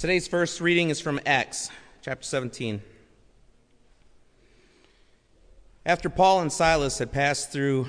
Today's first reading is from Acts, chapter 17. After Paul and Silas had passed through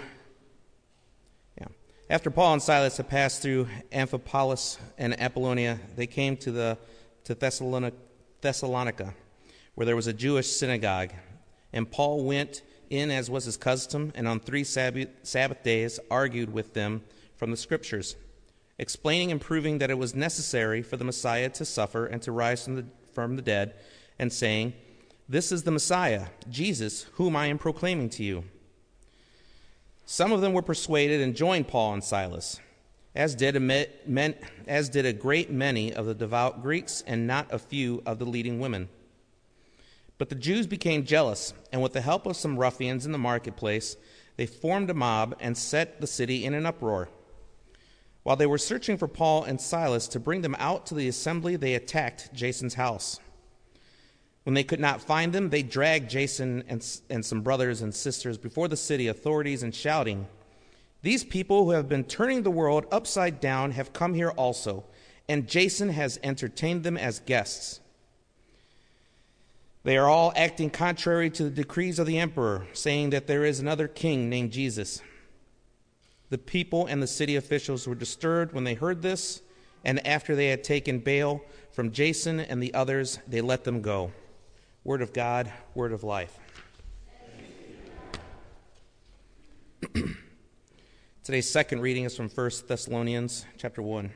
Amphipolis and Apollonia, they came to Thessalonica, where there was a Jewish synagogue. And Paul went in as was his custom, and on 3 Sabbath days argued with them from the Scriptures, explaining and proving that it was necessary for the Messiah to suffer and to rise from the dead, and saying, "This is the Messiah, Jesus, whom I am proclaiming to you." Some of them were persuaded and joined Paul and Silas, as did a great many of the devout Greeks and not a few of the leading women. But the Jews became jealous, and with the help of some ruffians in the marketplace, they formed a mob and set the city in an uproar. While they were searching for Paul and Silas to bring them out to the assembly, they attacked Jason's house. When they could not find them, they dragged Jason and some brothers and sisters before the city authorities and shouting, "These people who have been turning the world upside down have come here also, and Jason has entertained them as guests. They are all acting contrary to the decrees of the emperor, saying that there is another king named Jesus." The people and the city officials were disturbed when they heard this, and after they had taken bail from Jason and the others, they let them go. Word of God, word of life. Today's second reading is from 1 Thessalonians chapter 1.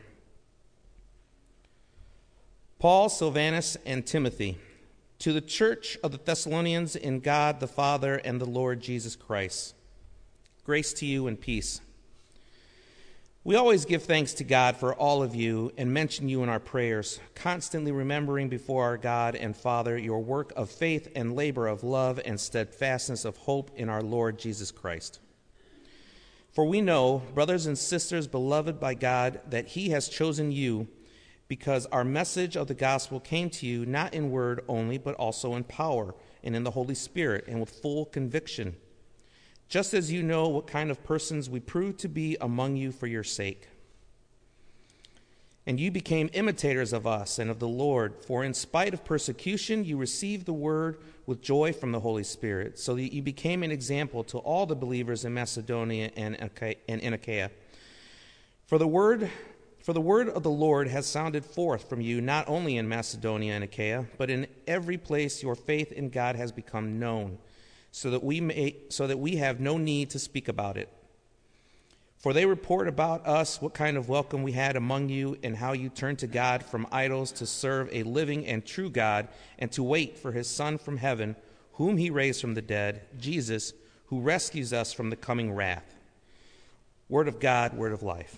Paul, Silvanus, and Timothy, to the church of the Thessalonians in God the Father and the Lord Jesus Christ. Grace to you and peace. We always give thanks to God for all of you and mention you in our prayers, constantly remembering before our God and Father your work of faith and labor of love and steadfastness of hope in our Lord Jesus Christ. For we know, brothers and sisters beloved by God, that he has chosen you because our message of the gospel came to you not in word only, but also in power and in the Holy Spirit and with full conviction, just as you know what kind of persons we proved to be among you for your sake. And you became imitators of us and of the Lord, for in spite of persecution you received the word with joy from the Holy Spirit, so that you became an example to all the believers in Macedonia and in Achaia. For the word of the Lord has sounded forth from you not only in Macedonia and Achaia, but in every place your faith in God has become known, so that we have no need to speak about it. For they report about us what kind of welcome we had among you, and how you turned to God from idols to serve a living and true God, and to wait for his Son from heaven, whom he raised from the dead, Jesus, who rescues us from the coming wrath. Word of God, word of life.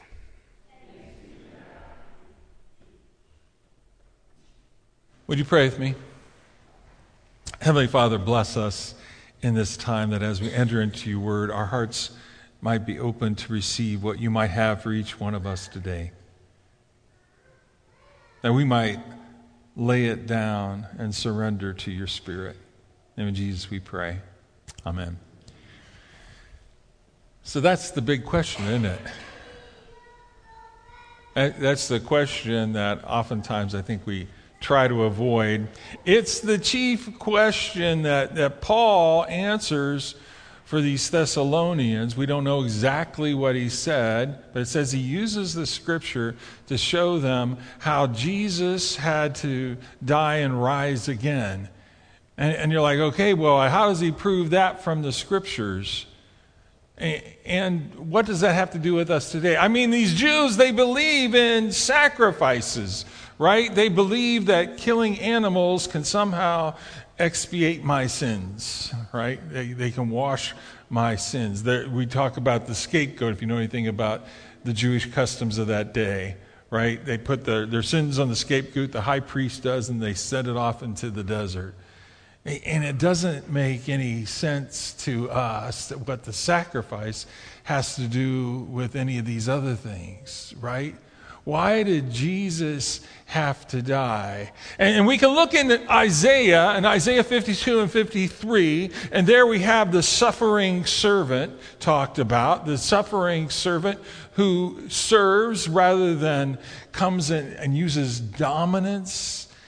Would you pray with me? Heavenly Father, bless us in this time, that as we enter into your word, our hearts might be open to receive what you might have for each one of us today. That we might lay it down and surrender to your Spirit. In the name of Jesus we pray. Amen. So that's the big question, isn't it? That's the question that oftentimes I think we try to avoid. It's the chief question that Paul answers for these Thessalonians. We don't know exactly what he said, but it says he uses the scripture to show them how Jesus had to die and rise again. And you're like, okay, well, how does he prove that from the scriptures? And what does that have to do with us today? I mean, these Jews, they believe in sacrifices, right? They believe that killing animals can somehow expiate my sins, right? They can wash my sins. We talk about the scapegoat, if you know anything about the Jewish customs of that day, right? They put their sins on the scapegoat, the high priest does, and they send it off into the desert. And it doesn't make any sense to us what the sacrifice has to do with any of these other things, right? Why did Jesus have to die? And we can look in Isaiah 52 and 53, and there we have the suffering servant talked about, the suffering servant who serves rather than comes in and uses dominance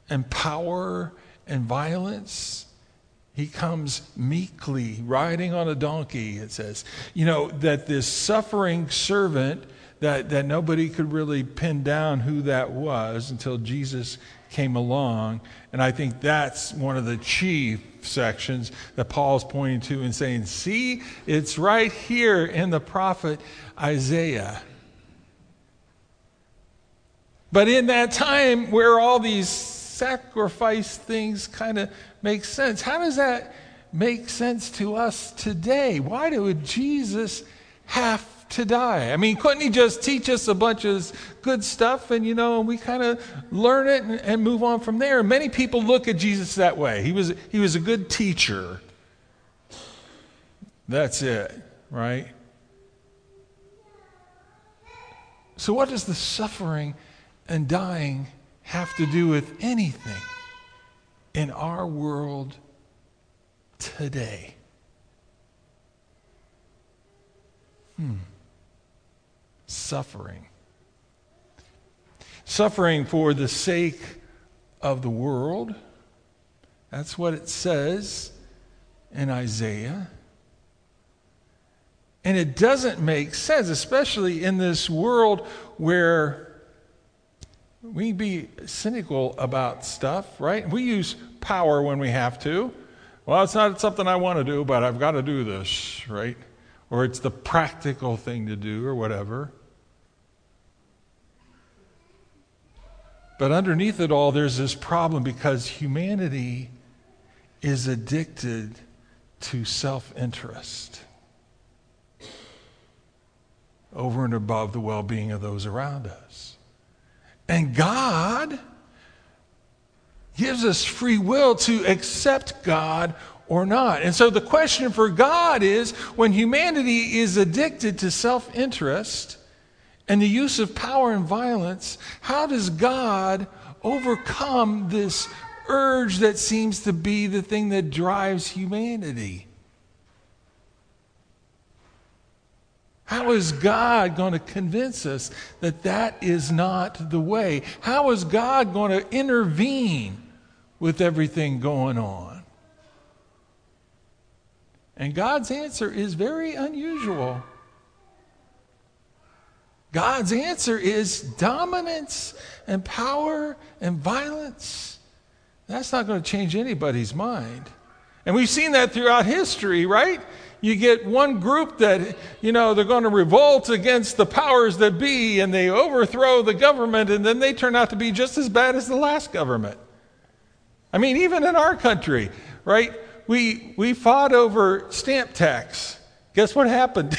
and power and violence. He comes meekly, riding on a donkey, it says. That this suffering servant, that nobody could really pin down who that was until Jesus came along. And I think that's one of the chief sections that Paul's pointing to and saying, see, it's right here in the prophet Isaiah. But in that time where all these sacrifice things kind of make sense, how does that make sense to us today? Why would Jesus have to die? I mean, couldn't he just teach us a bunch of good stuff and we kind of learn it and move on from there? Many people look at Jesus that way. He was a good teacher. That's it, right? So what does the suffering and dying have to do with anything in our world today? Suffering. Suffering for the sake of the world. That's what it says in Isaiah. And it doesn't make sense, especially in this world where we be cynical about stuff, right? We use power when we have to. Well, it's not something I want to do, but I've got to do this, right? Or it's the practical thing to do or whatever. But underneath it all, there's this problem because humanity is addicted to self-interest over and above the well-being of those around us. And God gives us free will to accept God or not. And so the question for God is, when humanity is addicted to self-interest and the use of power and violence, how does God overcome this urge that seems to be the thing that drives humanity? How is God going to convince us that that is not the way? How is God going to intervene with everything going on? And God's answer is very unusual. God's answer is dominance and power and violence. That's not going to change anybody's mind. And we've seen that throughout history, right? You get one group that, they're going to revolt against the powers that be, and they overthrow the government, and then they turn out to be just as bad as the last government. I mean, even in our country, right? We fought over stamp tax. Guess what happened?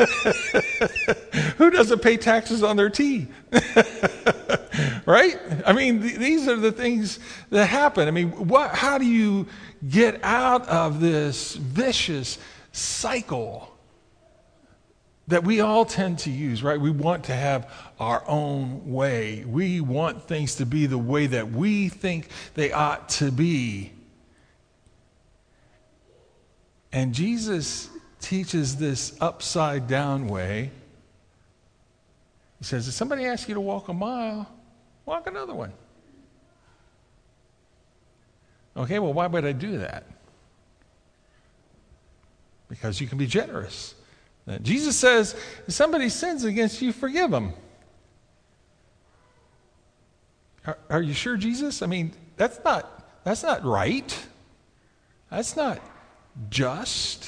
Who doesn't pay taxes on their tea? Right? I mean, these are the things that happen. I mean, how do you get out of this vicious cycle that we all tend to use, right? We want to have our own way. We want things to be the way that we think they ought to be. And Jesus teaches this upside down way. He says, if somebody asks you to walk a mile, walk another one. Okay, well, why would I do that? Because you can be generous. Jesus says, if somebody sins against you, forgive them. Are you sure, Jesus? I mean, that's not right. That's not just.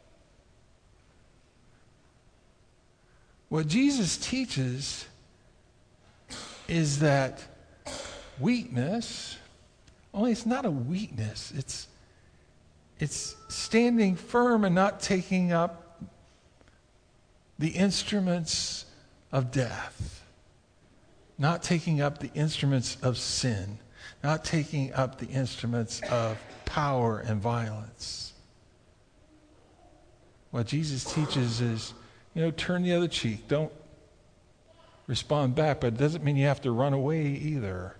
What Jesus teaches is that weakness, only it's not a weakness, it's standing firm and not taking up the instruments of death, not taking up the instruments of sin, not taking up the instruments of power and violence. What Jesus teaches is, turn the other cheek. Don't respond back, but it doesn't mean you have to run away either.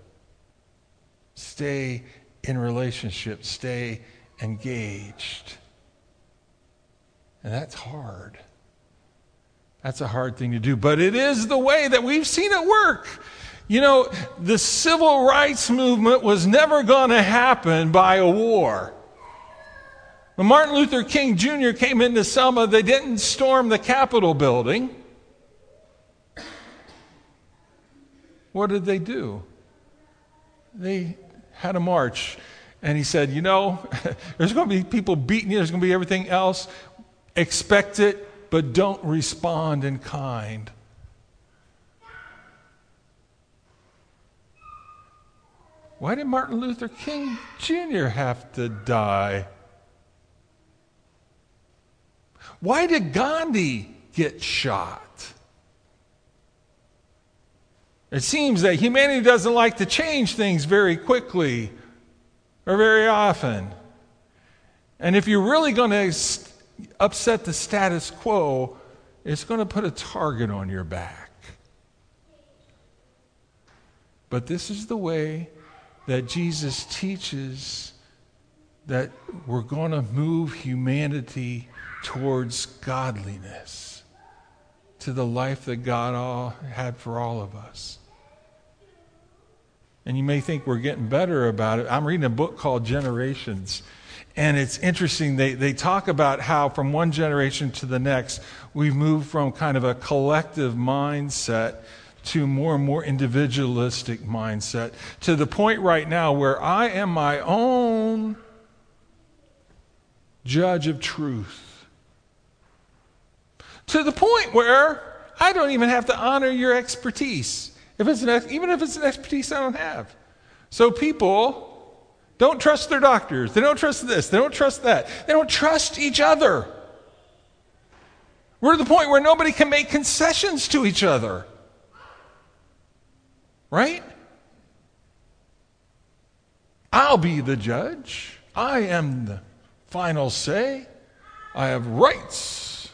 Stay in relationship. Stay engaged. And that's hard. That's a hard thing to do, but it is the way that we've seen it work. You know, the civil rights movement was never going to happen by a war. When Martin Luther King Jr. came into Selma, they didn't storm the Capitol building. What did they do? They had a march. And he said, you know, there's going to be people beating you, there's going to be everything else. Expect it, but don't respond in kind. Why did Martin Luther King Jr. have to die? Why did Gandhi get shot? It seems that humanity doesn't like to change things very quickly or very often. And if you're really going to upset the status quo, it's going to put a target on your back. But this is the way that Jesus teaches that we're going to move humanity towards godliness, to the life that God had for all of us. And you may think we're getting better about it. I'm reading a book called Generations, and it's interesting. They talk about how from one generation to the next, we've moved from kind of a collective mindset to more and more individualistic mindset, to the point right now where I am my own judge of truth. To the point where I don't even have to honor your expertise, even if it's an expertise I don't have. So people don't trust their doctors. They don't trust this. They don't trust that. They don't trust each other. We're to the point where nobody can make concessions to each other. Right? I'll be the judge. I am the final say. I have rights.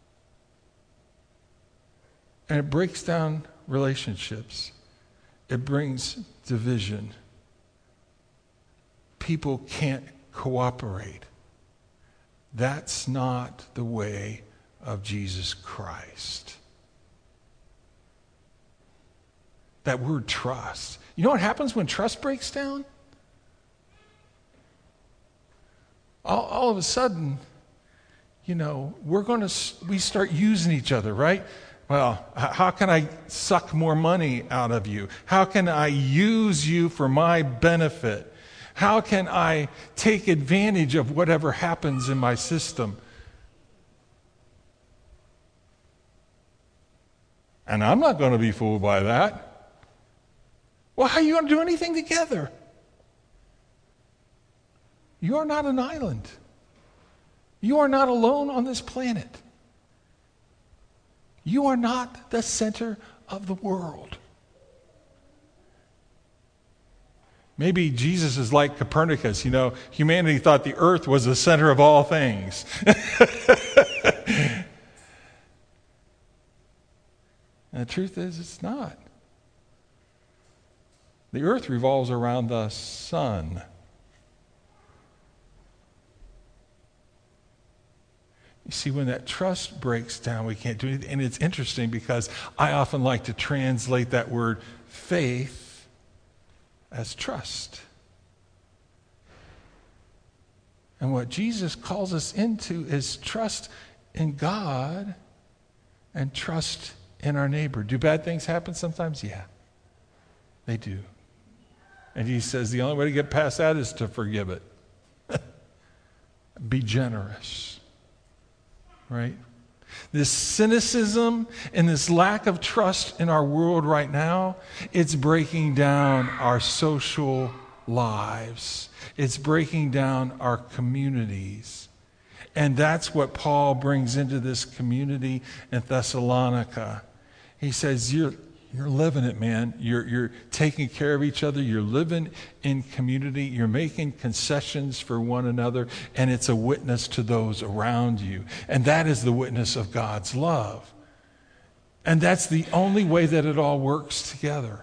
And it breaks down relationships. It brings division. People can't cooperate. That's not the way of Jesus Christ. That word trust. You know what happens when trust breaks down? All of a sudden, you know, we start using each other, right? Well, how can I suck more money out of you? How can I use you for my benefit? How can I take advantage of whatever happens in my system? And I'm not going to be fooled by that. Well, how are you going to do anything together? You are not an island. You are not alone on this planet. You are not the center of the world. Maybe Jesus is like Copernicus. You know, humanity thought the earth was the center of all things. And the truth is, it's not. The earth revolves around the sun. You see, when that trust breaks down, we can't do anything. And it's interesting because I often like to translate that word faith as trust. And what Jesus calls us into is trust in God and trust in our neighbor. Do bad things happen sometimes? Yeah, they do. And he says the only way to get past that is to forgive it. Be generous. Right? This cynicism and this lack of trust in our world right now, it's breaking down our social lives. It's breaking down our communities. And that's what Paul brings into this community in Thessalonica. He says, you're living it, man. You're taking care of each other. You're living in community. You're making concessions for one another. And it's a witness to those around you. And that is the witness of God's love. And that's the only way that it all works together.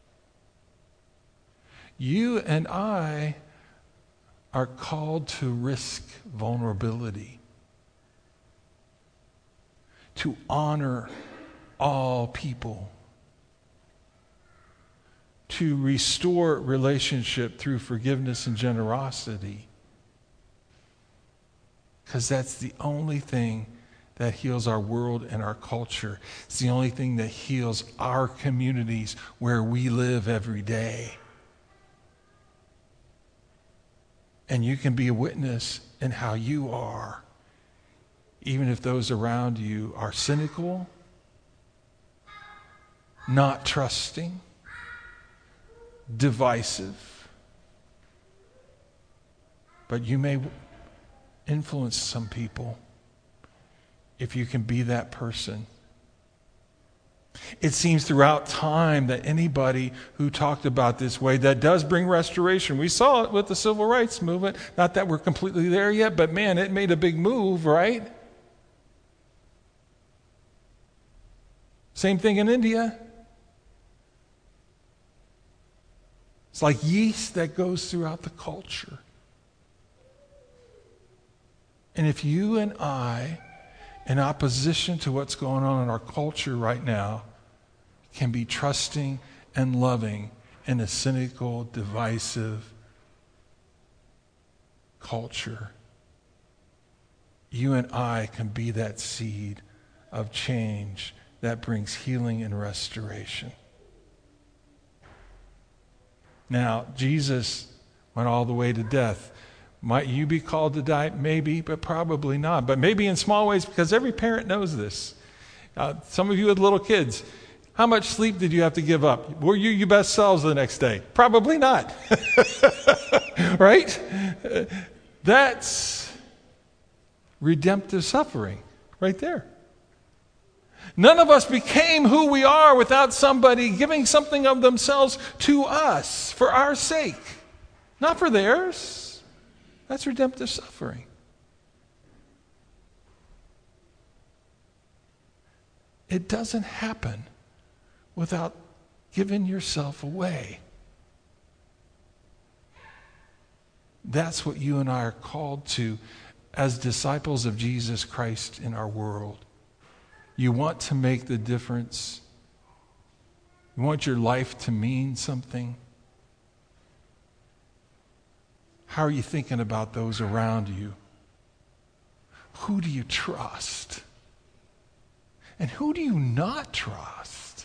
You and I are called to risk vulnerability, to honor all people. to restore relationship through forgiveness and generosity. Because that's the only thing that heals our world and our culture. It's the only thing that heals our communities where we live every day. And you can be a witness in how you are, even if those around you are cynical, not trusting, divisive. But you may influence some people if you can be that person. It seems throughout time that anybody who talked about this way, that does bring restoration. We saw it with the civil rights movement. Not that we're completely there yet, but man, it made a big move, right? Same thing in India. It's like yeast that goes throughout the culture. And if you and I, in opposition to what's going on in our culture right now, can be trusting and loving in a cynical, divisive culture, you and I can be that seed of change that brings healing and restoration. Now, Jesus went all the way to death. Might you be called to die? Maybe, but probably not. But maybe in small ways, because every parent knows this. Some of you with little kids, how much sleep did you have to give up? Were you your best selves the next day? Probably not. Right? That's redemptive suffering right there. None of us became who we are without somebody giving something of themselves to us for our sake, not for theirs. That's redemptive suffering. It doesn't happen without giving yourself away. That's what you and I are called to as disciples of Jesus Christ in our world. You want to make the difference. You want your life to mean something. How are you thinking about those around you? Who do you trust? And who do you not trust?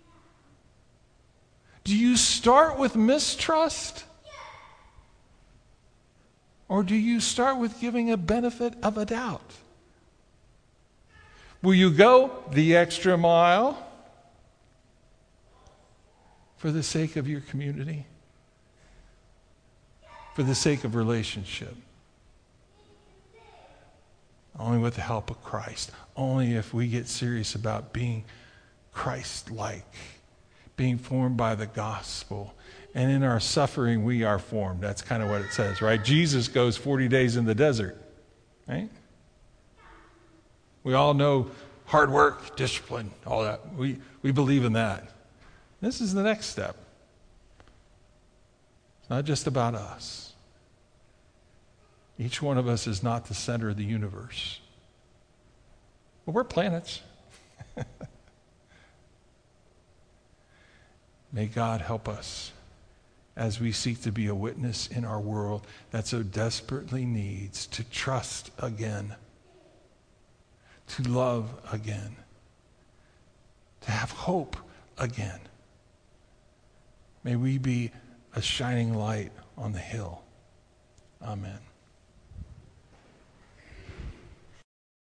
Do you start with mistrust? Or do you start with giving a benefit of a doubt? Will you go the extra mile for the sake of your community? For the sake of relationship? Only with the help of Christ. Only if we get serious about being Christ-like, being formed by the gospel. And in our suffering, we are formed. That's kind of what it says, right? Jesus goes 40 days in the desert, right? We all know hard work, discipline, all that. We believe in that. This is the next step. It's not just about us. Each one of us is not the center of the universe. But we're planets. May God help us as we seek to be a witness in our world that so desperately needs to trust again, to love again, to have hope again. May we be a shining light on the hill. Amen.